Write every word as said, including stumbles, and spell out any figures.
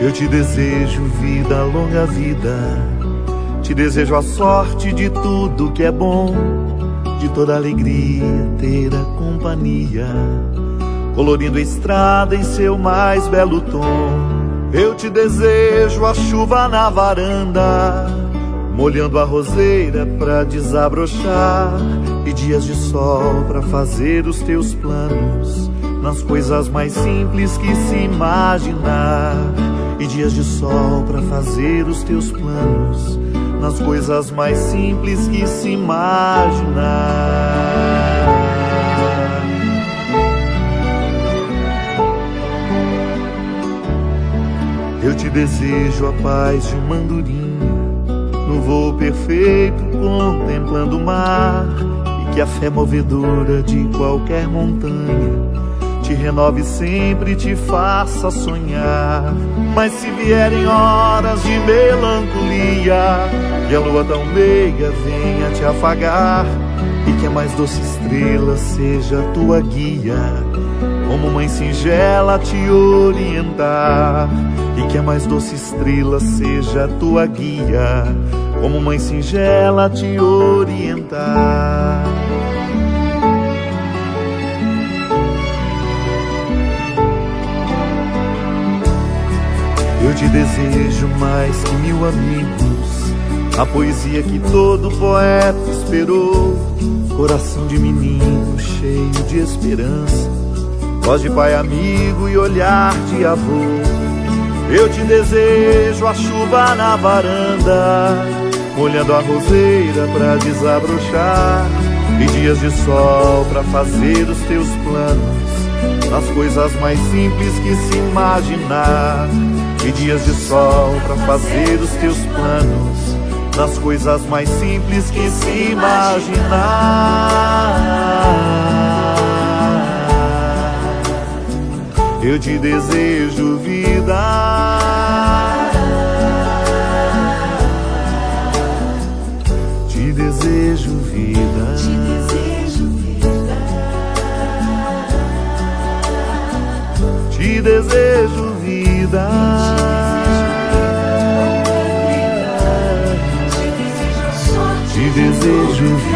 Eu te desejo vida, longa vida. Te desejo a sorte de tudo que é bom, de toda alegria ter a companhia, colorindo a estrada em seu mais belo tom. Eu te desejo a chuva na varanda, molhando a roseira pra desabrochar, e dias de sol pra fazer os teus planos, nas coisas mais simples que se imaginar. E dias de sol pra fazer os teus planos, nas coisas mais simples que se imaginar. Eu te desejo a paz de uma andorinha, no voo perfeito contemplando o mar, e que a fé movedora de qualquer montanha te renove sempre e te faça sonhar. Mas se vierem horas de melancolia, que a lua tão meiga venha te afagar, e que a mais doce estrela seja a tua guia, como mãe singela te orientar. E que a mais doce estrela seja a tua guia, como mãe singela te orientar. Eu te desejo mais que mil amigos, a poesia que todo poeta esperou, coração de menino cheio de esperança, voz de pai amigo e olhar de avô. Eu te desejo a chuva na varanda, molhando a roseira pra desabrochar, e dias de sol pra fazer os teus planos, nas coisas mais simples que se imaginar. E dias de sol pra fazer os teus planos, nas coisas mais simples que se imaginar. Eu te desejo vida, te desejo vida, te desejo vida, te desejo vida, te desejo vida.